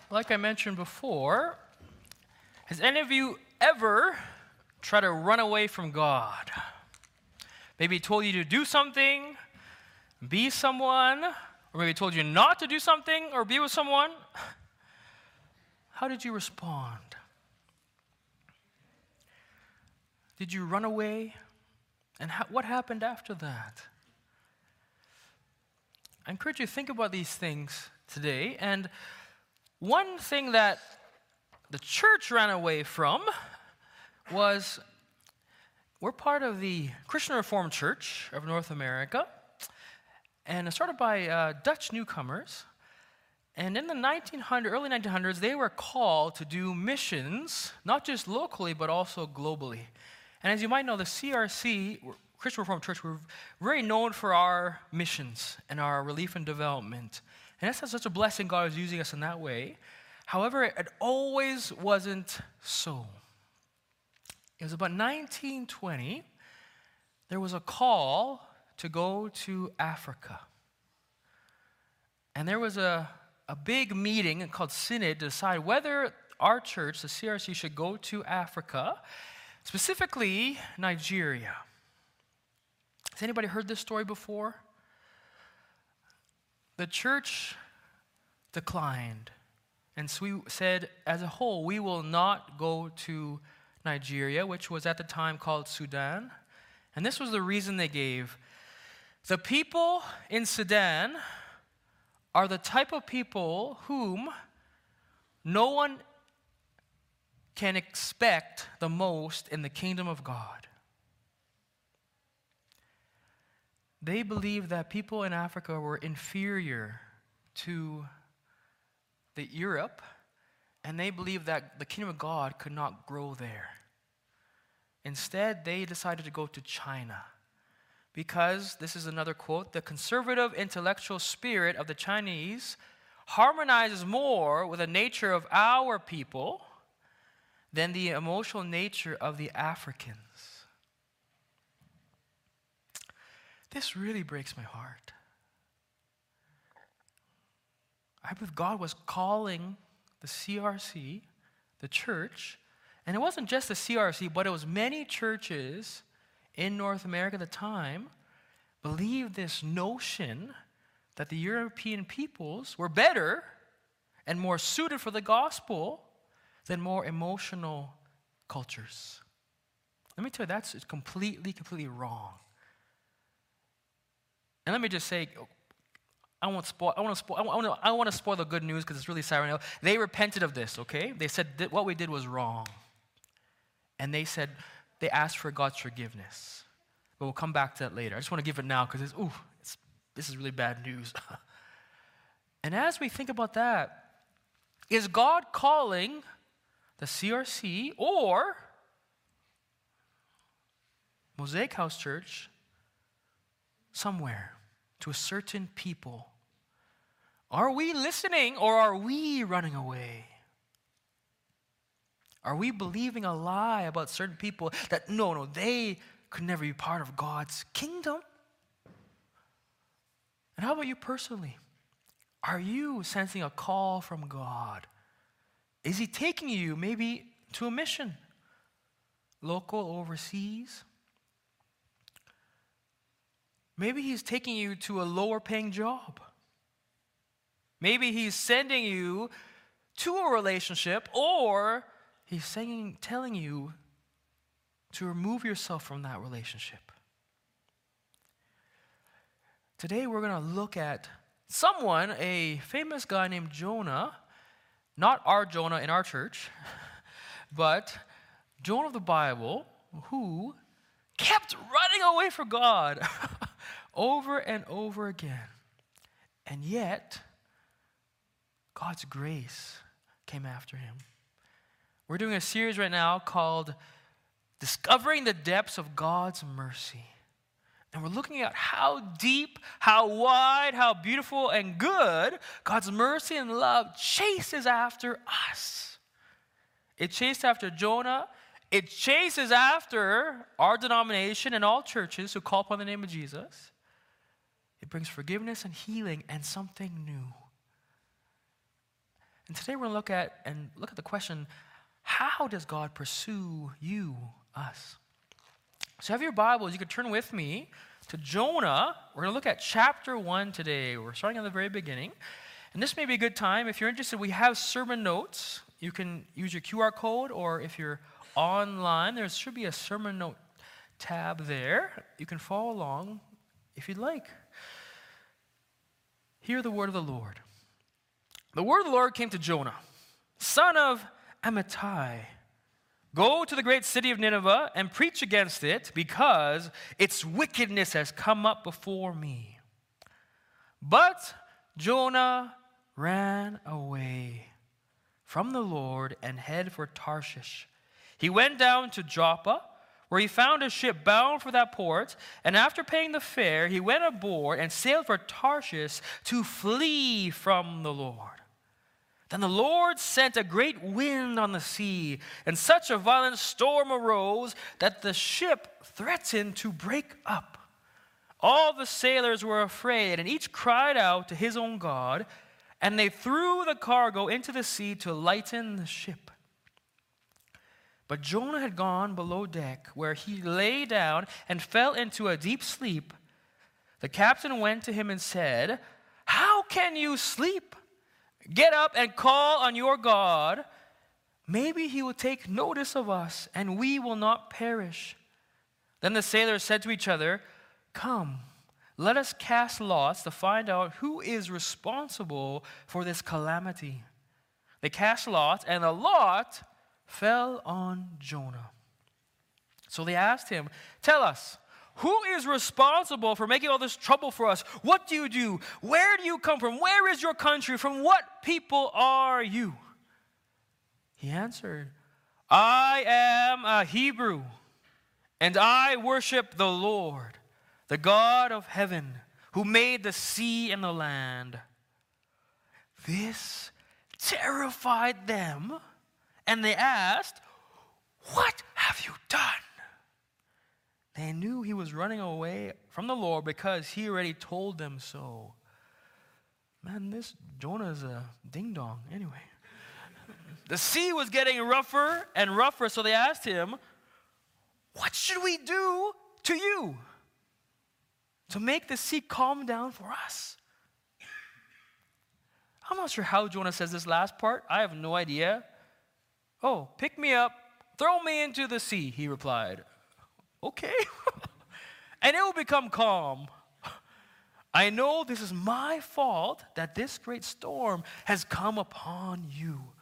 Like I mentioned before, has any of you ever tried to run away from God? Maybe he told you to do something, be someone, or maybe he told you not to do something or be with someone. How did you respond? Did you run away? And what happened after that? I encourage you to think about these things today. And one thing that the church ran away from was, we're part of the Christian Reformed Church of North America, and it's started by Dutch newcomers. And in the early 1900s, they were called to do missions, not just locally, but also globally. And as you might know, the CRC, Christian Reformed Church, we're very known for our missions and our relief and development. And that's such a blessing. God is using us in that way. However, it always wasn't so. It was about 1920, there was a call to go to Africa. And there was a big meeting called Synod to decide whether our church, the CRC, should go to Africa, specifically Nigeria. Has anybody heard this story before? The church declined. And so we said, as a whole, we will not go to Nigeria, which was at the time called Sudan. And this was the reason they gave. The people in Sudan are the type of people whom no one can expect the most in the kingdom of God. They believed that people in Africa were inferior to Europe, and they believed that the kingdom of God could not grow there. Instead, they decided to go to China because, this is another quote, the conservative intellectual spirit of the Chinese harmonizes more with the nature of our people than the emotional nature of the Africans. This really breaks my heart. I believe God was calling the CRC, the church, and it wasn't just the CRC, but it was many churches in North America at the time believed this notion that the European peoples were better and more suited for the gospel than more emotional cultures. Let me tell you, that's completely wrong. And let me just say, I want to spoil the good news because it's really sad right now. They repented of this, okay? They said what we did was wrong. And they asked for God's forgiveness. But we'll come back to that later. I just want to give it now because this is really bad news. And as we think about that, is God calling the CRC or Mosaic House Church somewhere to a certain people? Are we listening or are we running away? Are we believing a lie about certain people that no, they could never be part of God's kingdom? And how about you personally? Are you sensing a call from God? Is he taking you maybe to a mission? Local, overseas? Maybe he's taking you to a lower paying job. Maybe he's sending you to a relationship, or he's telling you to remove yourself from that relationship. Today we're going to look at someone, a famous guy named Jonah, not our Jonah in our church, but Jonah of the Bible, who kept running away from God over and over again. And yet, God's grace came after him. We're doing a series right now called Discovering the Depths of God's Mercy. And we're looking at how deep, how wide, how beautiful and good God's mercy and love chases after us. It chased after Jonah. It chases after our denomination and all churches who call upon the name of Jesus. It brings forgiveness and healing and something new. And today we're going to look at the question, how does God pursue you, us? So have your Bibles, you could turn with me to Jonah. We're going to look at chapter 1 today. We're starting at the very beginning. And this may be a good time. If you're interested, we have sermon notes. You can use your QR code, or if you're online, there should be a sermon note tab there. You can follow along if you'd like. Hear the word of the Lord. The word of the Lord came to Jonah, son of Amittai. Go to the great city of Nineveh and preach against it, because its wickedness has come up before me. But Jonah ran away from the Lord and headed for Tarshish. He went down to Joppa, where he found a ship bound for that port, and after paying the fare, he went aboard and sailed for Tarshish to flee from the Lord. Then the Lord sent a great wind on the sea, and such a violent storm arose that the ship threatened to break up. All the sailors were afraid, and each cried out to his own God, and they threw the cargo into the sea to lighten the ship. But Jonah had gone below deck, where he lay down and fell into a deep sleep. The captain went to him and said, "How can you sleep? Get up and call on your God. Maybe he will take notice of us, and we will not perish." Then the sailors said to each other, "Come, let us cast lots to find out who is responsible for this calamity." They cast lots, and the lot fell on Jonah. So they asked him, "Tell us, who is responsible for making all this trouble for us? What do you do? Where do you come from? Where is your country? From what people are you?" He answered, "I am a Hebrew, and I worship the Lord, the God of heaven, who made the sea and the land." This terrified them, and they asked, "What have you done?" They knew he was running away from the Lord because he already told them so. Man, this Jonah is a ding-dong. Anyway, the sea was getting rougher and rougher, so they asked him, "What should we do to you to make the sea calm down for us?" I'm not sure how Jonah says this last part. I have no idea. "Oh, pick me up, throw me into the sea," he replied. "Okay." "And it will become calm. I know this is my fault that this great storm has come upon you."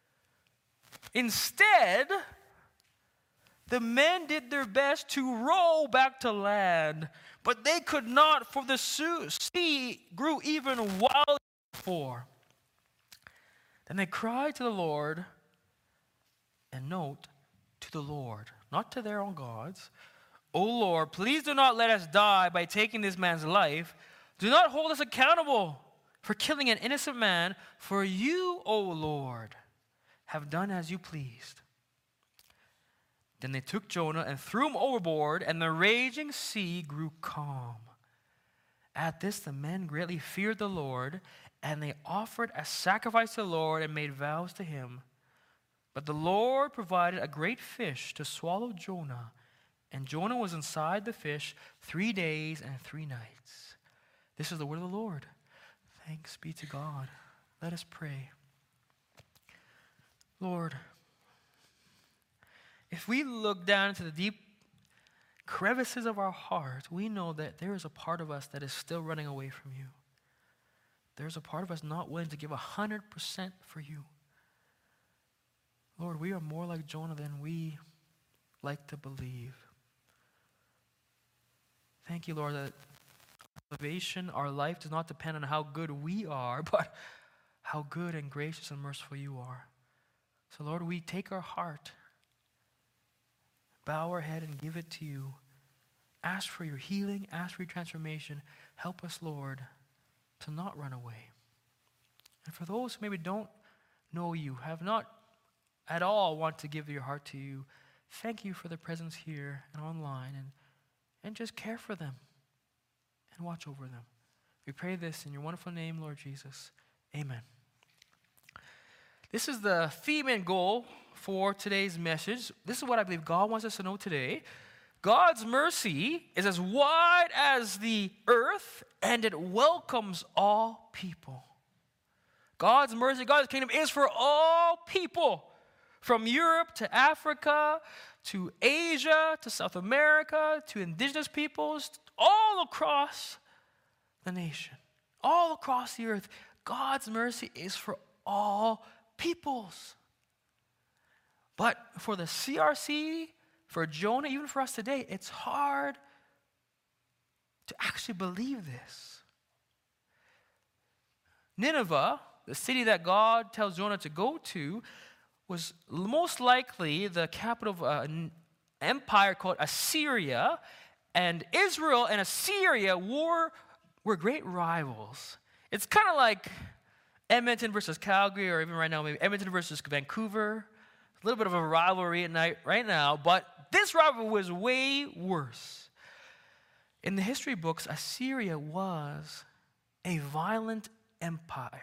Instead, the men did their best to row back to land, but they could not, for the sea grew even wilder before. Then they cried to the Lord, and note, to the Lord, not to their own gods. "O Lord, please do not let us die by taking this man's life. Do not hold us accountable for killing an innocent man, for you, O Lord, have done as you pleased." Then they took Jonah and threw him overboard, and the raging sea grew calm. At this, the men greatly feared the Lord, and they offered a sacrifice to the Lord and made vows to him. But the Lord provided a great fish to swallow Jonah, and Jonah was inside the fish 3 days and 3 nights. This is the word of the Lord. Thanks be to God. Let us pray. Lord, if we look down into the deep crevices of our heart, we know that there is a part of us that is still running away from you. There's a part of us not willing to give 100% for you. Lord, we are more like Jonah than we like to believe. Thank you, Lord, that salvation, our life, does not depend on how good we are, but how good and gracious and merciful you are. So, Lord, we take our heart, bow our head, and give it to you. Ask for your healing, ask for your transformation. Help us, Lord, to not run away. And for those who maybe don't know you, have not at all want to give your heart to you, thank you for their presence here and online, and just care for them and watch over them. We pray this in your wonderful name, Lord Jesus. Amen. This is the theme and goal for today's message. This is what I believe God wants us to know today. God's mercy is as wide as the earth, and it welcomes all people. God's mercy, God's kingdom is for all people, from Europe to Africa, to Asia, to South America, to indigenous peoples, all across the nation, all across the earth. God's mercy is for all peoples. But for the CRC, for Jonah, even for us today, it's hard to actually believe this. Nineveh, the city that God tells Jonah to go to, was most likely the capital of an empire called Assyria, and Israel and Assyria were great rivals. It's kind of like Edmonton versus Calgary, or even right now, maybe Edmonton versus Vancouver. A little bit of a rivalry right now, but this rivalry was way worse. In the history books, Assyria was a violent empire.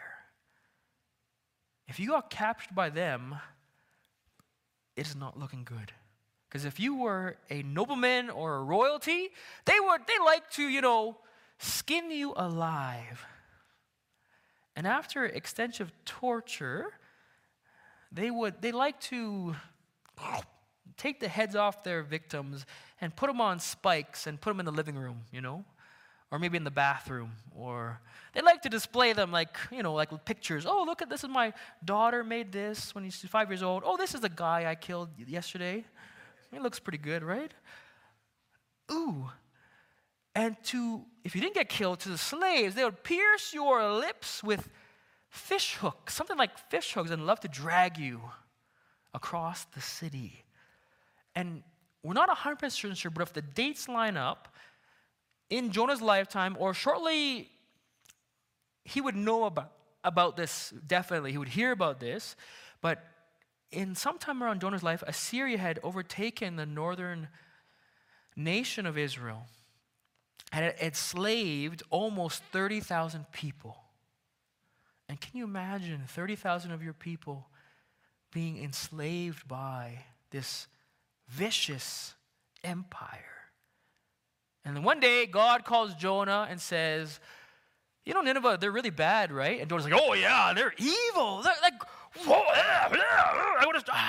If you got captured by them, it is not looking good. Because if you were a nobleman or a royalty, they like to, skin you alive. And after extensive torture, they like to take the heads off their victims and put them on spikes and put them in the living room, or maybe in the bathroom, or they like to display them like with pictures. Oh, look at this, is my daughter made this when she's 5 years old. Oh, this is the guy I killed yesterday. It looks pretty good, right? Ooh. And if you didn't get killed, to the slaves, they would pierce your lips with fish hooks, something like fish hooks, and love to drag you across the city. And we're not 100% sure, but if the dates line up, in Jonah's lifetime, or shortly, he would know about this, definitely. He would hear about this. But in sometime around Jonah's life, Assyria had overtaken the northern nation of Israel and it enslaved almost 30,000 people. And can you imagine 30,000 of your people being enslaved by this vicious empire? And then one day, God calls Jonah and says, Nineveh, they're really bad, right? And Jonah's like, oh yeah, they're evil. They're like, whoa, I want to.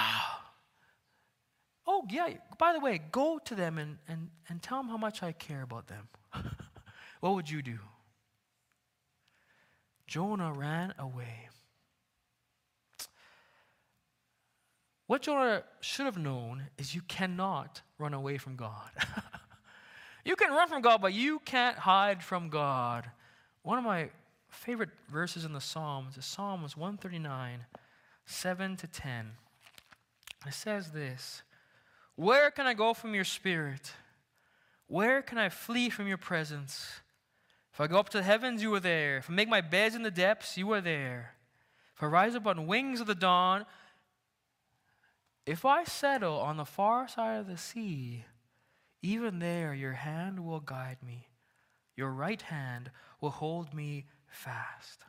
Oh yeah, by the way, go to them and tell them how much I care about them. What would you do? Jonah ran away. What Jonah should have known is you cannot run away from God. You can run from God, but you can't hide from God. One of my favorite verses in the Psalms is Psalms 139, 7-10. It says this: where can I go from your spirit? Where can I flee from your presence? If I go up to the heavens, you are there. If I make my beds in the depths, you are there. If I rise up on wings of the dawn, if I settle on the far side of the sea, even there your hand will guide me. Your right hand will hold me fast.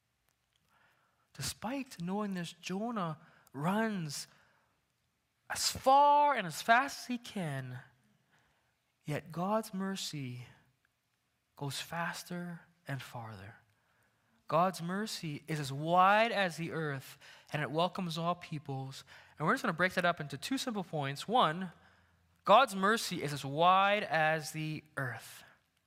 Despite knowing this, Jonah runs as far and as fast as he can. Yet God's mercy goes faster and farther. God's mercy is as wide as the earth, and it welcomes all peoples. And we're just going to break that up into two simple points. One, God's mercy is as wide as the earth.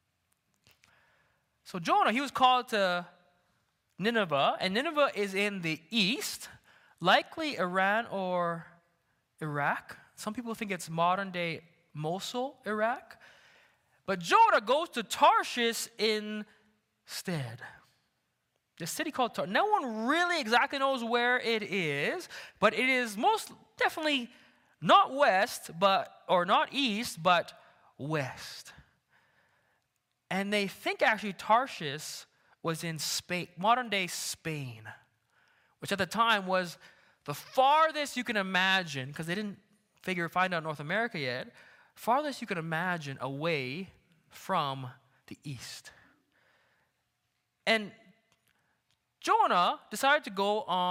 So Jonah, he was called to Nineveh, and Nineveh is in the east, likely Iran or Iraq. Some people think it's modern-day Mosul, Iraq. But Jonah goes to Tarshish instead. The city called Tarshish. No one really exactly knows where it is, but it is most definitely not west, or not east, but west. And they think actually Tarshish was in Spain, modern-day Spain, which at the time was the farthest you can imagine, because they didn't find out North America yet, farthest you can imagine away from the east. And Jonah decided to go on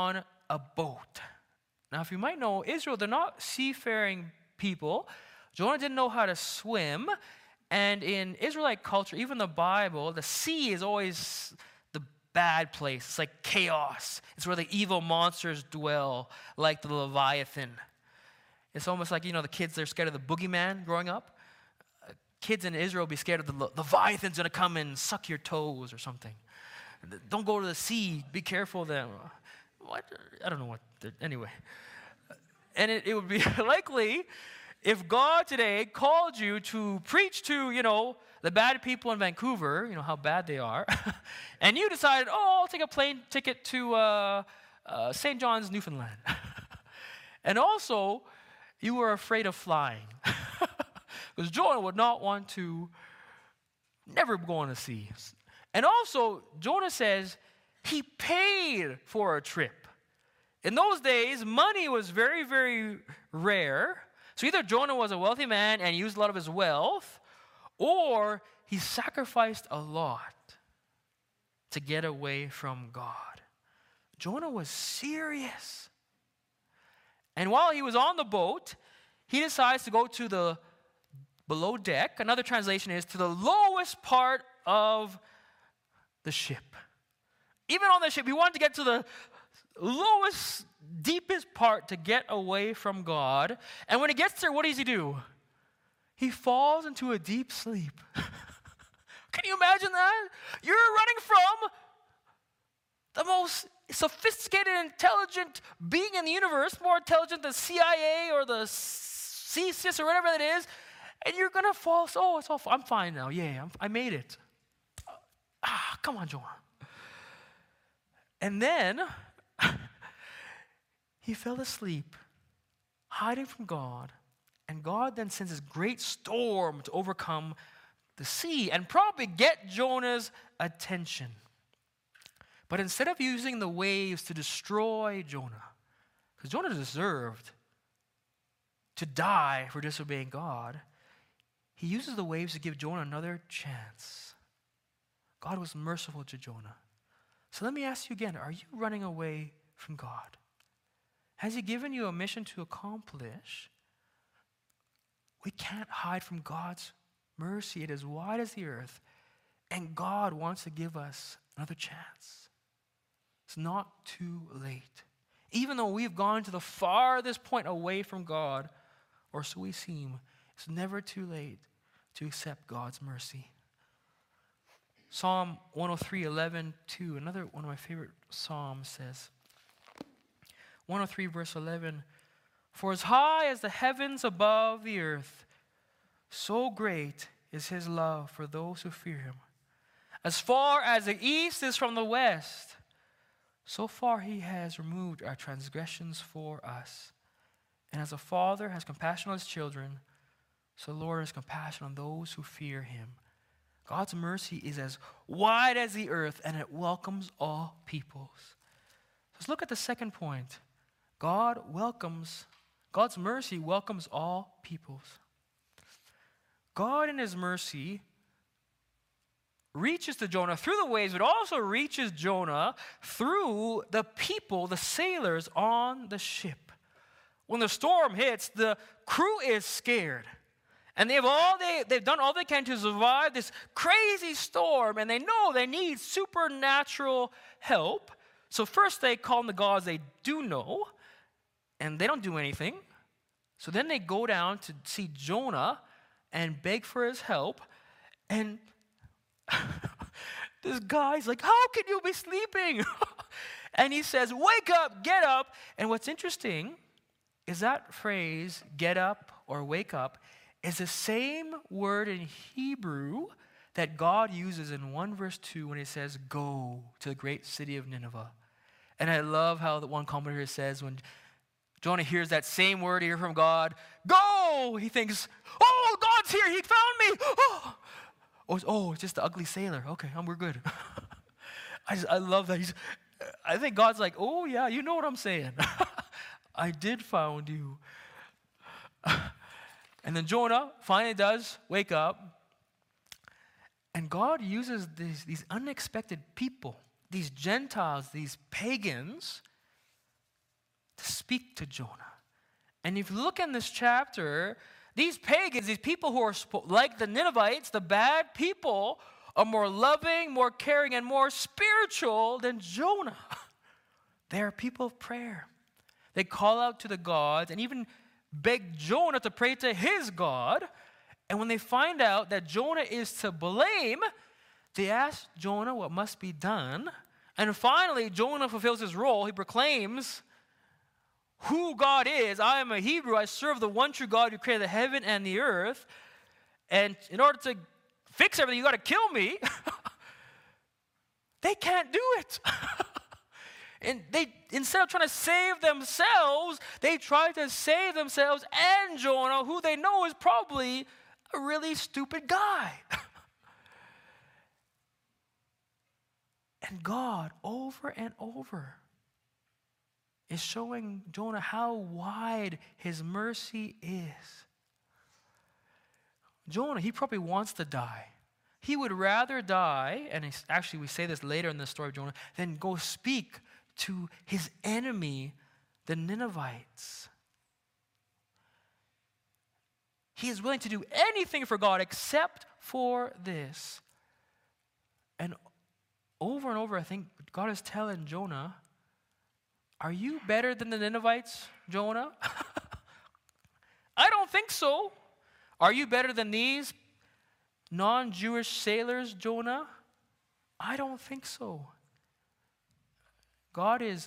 a boat. Now, if you might know, Israel, they're not seafaring people. Jonah didn't know how to swim. And in Israelite culture, even the Bible, the sea is always the bad place. It's like chaos. It's where the evil monsters dwell, like the Leviathan. It's almost like, the kids, they're scared of the boogeyman growing up. Kids in Israel be scared of the Leviathan's going to come and suck your toes or something. Don't go to the sea. Be careful of them. What? I don't know what. Anyway. And it would be likely if God today called you to preach to, the bad people in Vancouver, how bad they are, and you decided, I'll take a plane ticket to St. John's, Newfoundland. And also, you were afraid of flying. Because Jonah would not want to never go on the sea. And also, Jonah says he paid for a trip. In those days, money was very, very rare. So either Jonah was a wealthy man and used a lot of his wealth, or he sacrificed a lot to get away from God. Jonah was serious. And while he was on the boat, he decides to go to the below deck. Another translation is to the lowest part of the ship. Even on the ship, he wanted to get to the lowest, deepest part to get away from God. And when he gets there, what does he do? He falls into a deep sleep. Can you imagine that? You're running from the most sophisticated, intelligent being in the universe, more intelligent than CIA or the CSIS or whatever it is, and you're going to fall. Oh, it's all. I'm fine now. Yeah, I made it. Come on, Jonah. And then he fell asleep, hiding from God, and God then sends this great storm to overcome the sea and probably get Jonah's attention. But instead of using the waves to destroy Jonah, because Jonah deserved to die for disobeying God, he uses the waves to give Jonah another chance. God was merciful to Jonah. So let me ask you again, are you running away from God? Has he given you a mission to accomplish? We can't hide from God's mercy. It is wide as the earth, and God wants to give us another chance. It's not too late. Even though we've gone to the farthest point away from God, or so we seem, it's never too late to accept God's mercy. Psalm 103:11-2, another one of my favorite psalms says, 103 verse 11, "For as high as the heavens above the earth, so great is his love for those who fear him. As far as the east is from the west, so far he has removed our transgressions for us. And as a father has compassion on his children, so the Lord has compassion on those who fear him." God's mercy is as wide as the earth, and it welcomes all peoples. Let's look at the second point. God's mercy welcomes all peoples. God in his mercy reaches to Jonah through the waves, but also reaches Jonah through the people, the sailors on the ship. When the storm hits, the crew is scared. And they've done all they can to survive this crazy storm, and they know they need supernatural help. So first they call on the gods they do know, and they don't do anything. So then they go down to see Jonah and beg for his help. And this guy's like, "How can you be sleeping?" And he says, "Wake up, get up." And what's interesting is that phrase, get up or wake up, is the same word in Hebrew that God uses in 1 verse 2 when he says, "Go to the great city of Nineveh." And I love how the one commentator says when Jonah hears that same word here from God, "Go!" he thinks, "Oh, God's here, he found me." It's just the ugly sailor. Okay, we're good. I love that. I think God's like, "Oh yeah, you know what I'm saying." I did found you. And then Jonah finally does wake up. And God uses these unexpected people, these Gentiles, these pagans, to speak to Jonah. And if you look in this chapter, these pagans, these people who are like the Ninevites, the bad people, are more loving, more caring, and more spiritual than Jonah. They are people of prayer. They call out to the gods and even beg Jonah to pray to his God. And when they find out that Jonah is to blame, they ask Jonah what must be done. And finally, Jonah fulfills his role. He proclaims who God is. I am a Hebrew. I serve the one true God who created the heaven and the earth. And in order to fix everything, you got to kill me. They can't do it. And they, instead of trying to save themselves, they try to save themselves and Jonah, who they know is probably a really stupid guy. And God, over and over, is showing Jonah how wide his mercy is. Jonah, he probably wants to die. He would rather die, and actually we say this later in the story of Jonah, than go speak to his enemy, the Ninevites. He is willing to do anything for God except for this. And over, I think God is telling Jonah, are you better than the Ninevites, Jonah? I don't think so. Are you better than these non-Jewish sailors, Jonah? I don't think so. God is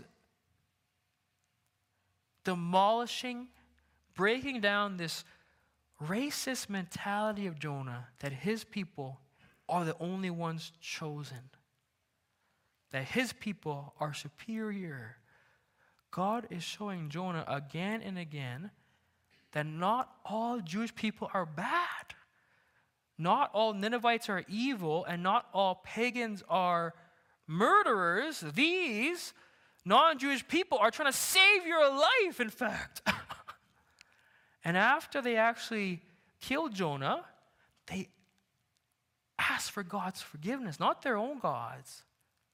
demolishing, breaking down this racist mentality of Jonah that his people are the only ones chosen, that his people are superior. God is showing Jonah again and again that not all Jewish people are bad. Not all Ninevites are evil, and not all pagans are murderers. These non-Jewish people are trying to save your life, in fact. And after they actually killed Jonah, they asked for God's forgiveness, not their own gods.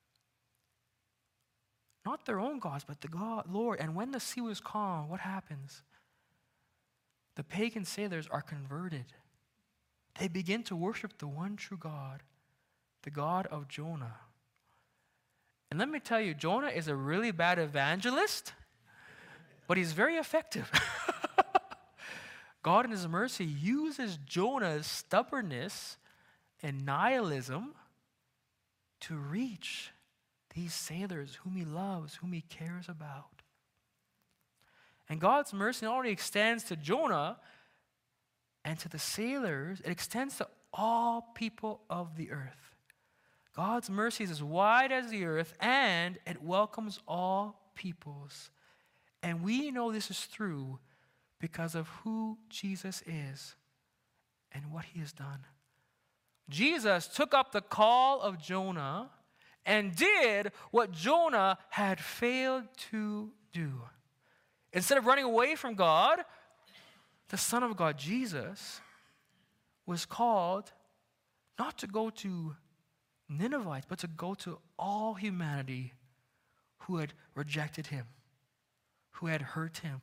Not their own gods, but the God, Lord. And when the sea was calm, what happens? The pagan sailors are converted. They begin to worship the one true God, the God of Jonah. And let me tell you, Jonah is a really bad evangelist, but he's very effective. God in his mercy uses Jonah's stubbornness and nihilism to reach these sailors whom he loves, whom he cares about. And God's mercy not only extends to Jonah and to the sailors, it extends to all people of the earth. God's mercy is as wide as the earth, and it welcomes all peoples. And we know this is true because of who Jesus is and what he has done. Jesus took up the call of Jonah and did what Jonah had failed to do. Instead of running away from God, the Son of God, Jesus, was called not to go to Ninevites, but to go to all humanity who had rejected him, who had hurt him.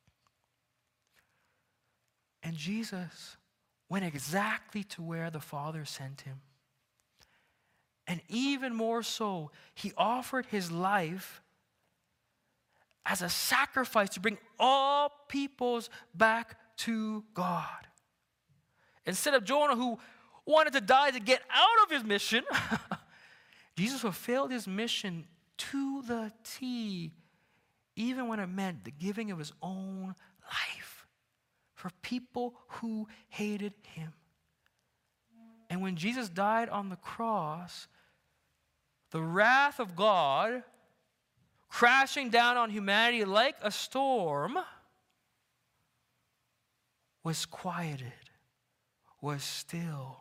And Jesus went exactly to where the Father sent him. And even more so, he offered his life as a sacrifice to bring all peoples back to God. Instead of Jonah, who wanted to die to get out of his mission, Jesus fulfilled his mission to the T, even when it meant the giving of his own life for people who hated him. And when Jesus died on the cross, the wrath of God crashing down on humanity like a storm was quieted, was still.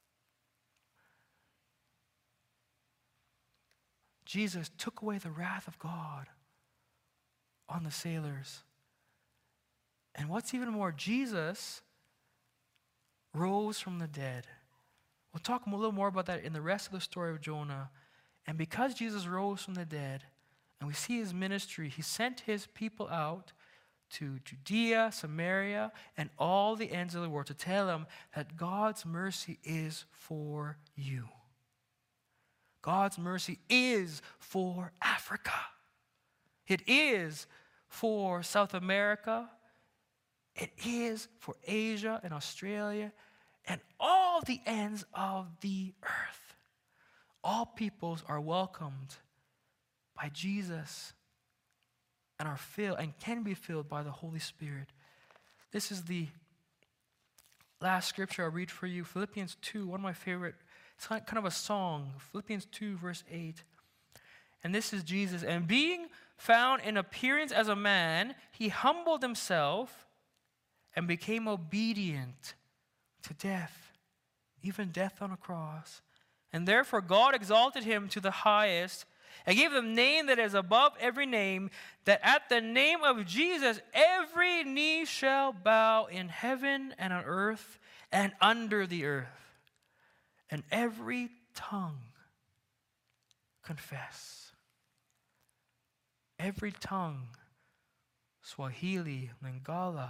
Jesus took away the wrath of God on the sailors. And what's even more, Jesus rose from the dead. We'll talk a little more about that in the rest of the story of Jonah. And because Jesus rose from the dead, And we see his ministry. He sent his people out to Judea, Samaria, and all the ends of the world to tell them that God's mercy is for you. God's mercy is for Africa. It is for South America. It is for Asia and Australia and all the ends of the earth. All peoples are welcomed by Jesus and are filled and can be filled by the Holy Spirit. This is the last scripture I'll read for you. Philippians 2, one of my favorite. It's kind of a song. Philippians 2, verse 8. And this is Jesus. And being found in appearance as a man, he humbled himself and became obedient to death, even death on a cross. And therefore God exalted him to the highest and gave him the name that is above every name, that at the name of Jesus every knee shall bow in heaven and on earth and under the earth, and every tongue confess. Every tongue, Swahili, Lingala,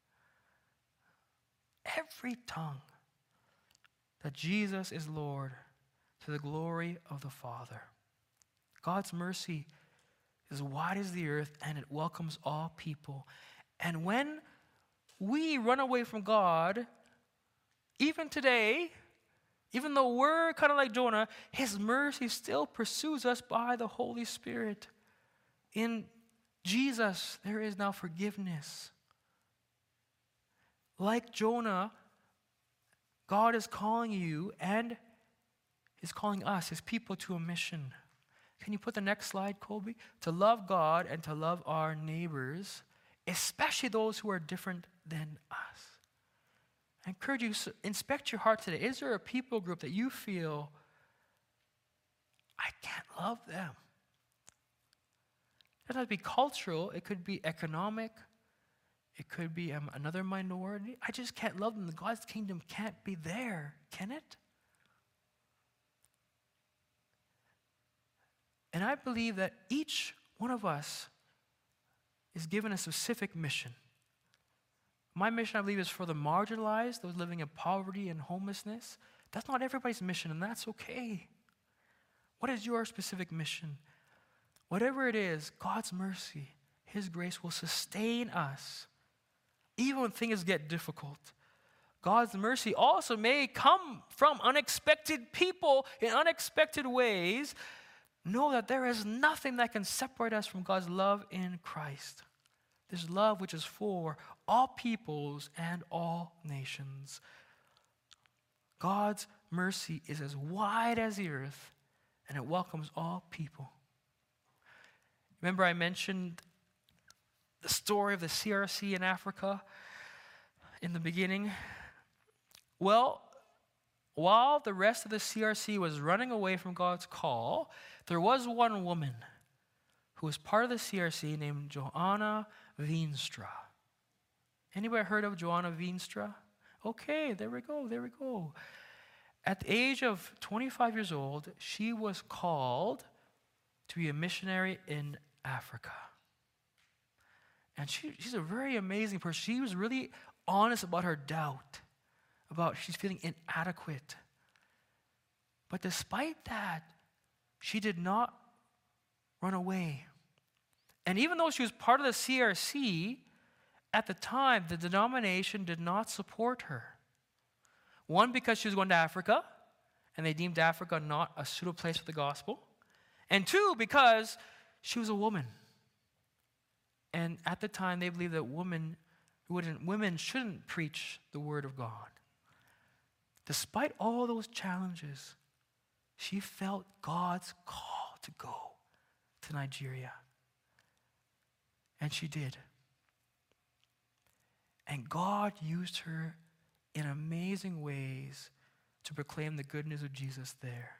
every tongue, that Jesus is Lord, to the glory of the Father. God's mercy is wide as the earth, and it welcomes all people. And when we run away from God, even today, even though we're kind of like Jonah, his mercy still pursues us by the Holy Spirit. In Jesus, there is now forgiveness. Like Jonah, God is calling you and is calling us, his people, to a mission. Can you put the next slide, Colby? To love God and to love our neighbors, especially those who are different than us. I encourage you to inspect your heart today. Is there a people group that you feel, I can't love them? It doesn't have to be cultural. It could be economic. It could be another minority. I just can't love them. God's kingdom can't be there, can it? And I believe that each one of us is given a specific mission. My mission, I believe, is for the marginalized, those living in poverty and homelessness. That's not everybody's mission, and that's okay. What is your specific mission? Whatever it is, God's mercy, his grace will sustain us, even when things get difficult. God's mercy also may come from unexpected people in unexpected ways. Know that there is nothing that can separate us from God's love in Christ. This love which is for all peoples and all nations. God's mercy is as wide as the earth, and it welcomes all people. Remember I mentioned the story of the CRC in Africa in the beginning? Well, while the rest of the CRC was running away from God's call, there was one woman who was part of the CRC named Johanna Veenstra. Anybody heard of Johanna Veenstra? Okay, there we go. At the age of 25 years old, she was called to be a missionary in Africa. And she's a very amazing person. She was really honest about her doubt, about she's feeling inadequate. But despite that, she did not run away. And even though she was part of the CRC, at the time, the denomination did not support her. One, because she was going to Africa, and they deemed Africa not a suitable place for the gospel. And two, because she was a woman. And at the time, they believed that women shouldn't preach the word of God. Despite all those challenges, she felt God's call to go to Nigeria. And she did. And God used her in amazing ways to proclaim the good news of Jesus there.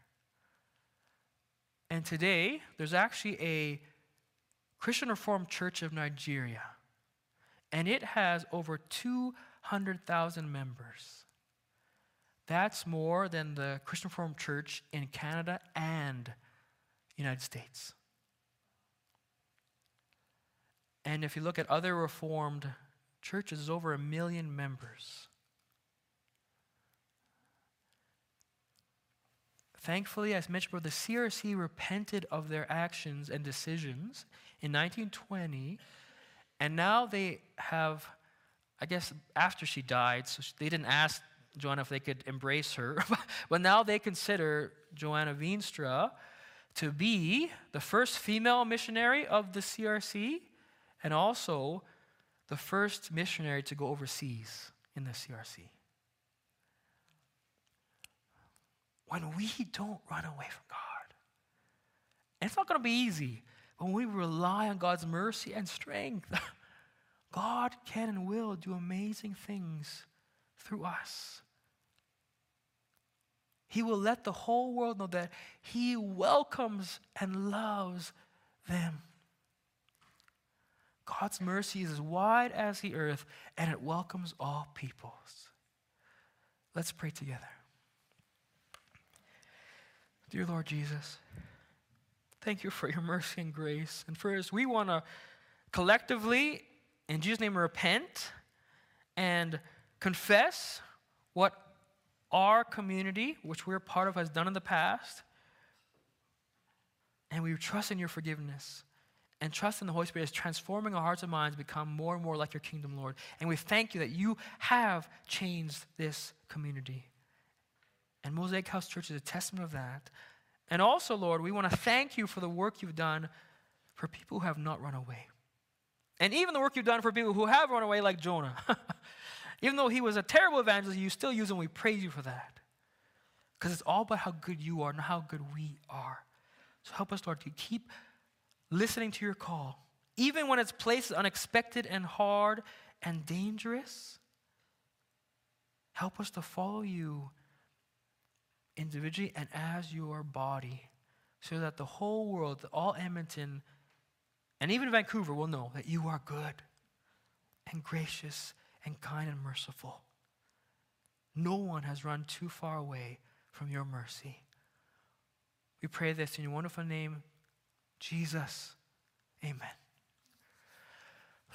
And today, there's actually a Christian Reformed Church of Nigeria. And it has over 200,000 members. That's more than the Christian Reformed Church in Canada and United States. And if you look at other Reformed churches, there's over 1 million members. Thankfully, as mentioned before, the CRC repented of their actions and decisions in 1920, and now they have, I guess after she died, so they didn't ask Joanna if they could embrace her, but now they consider Joanna Veenstra to be the first female missionary of the CRC and also the first missionary to go overseas in the CRC. When we don't run away from God, and it's not going to be easy, but when we rely on God's mercy and strength, God can and will do amazing things through us. He will let the whole world know that He welcomes and loves them. God's mercy is as wide as the earth, and it welcomes all peoples. Let's pray together. Dear Lord Jesus, thank you for your mercy and grace. And first, we want to collectively, in Jesus' name, repent and confess what our community, which we're part of, has done in the past. And we trust in your forgiveness and trust in the Holy Spirit is transforming our hearts and minds to become more and more like your kingdom, Lord. And we thank you that you have changed this community. And Mosaic House Church is a testament of that. And also, Lord, we want to thank you for the work you've done for people who have not run away. And even the work you've done for people who have run away, like Jonah. Even though he was a terrible evangelist, you still use him. We praise you for that. Because it's all about how good you are, not how good we are. So help us, Lord, to keep listening to your call. Even when it's places unexpected and hard and dangerous, help us to follow you individually and as your body, so that the whole world, all Edmonton, and even Vancouver will know that you are good and gracious and kind and merciful. No one has run too far away from your mercy. We pray this in your wonderful name, Jesus. Amen.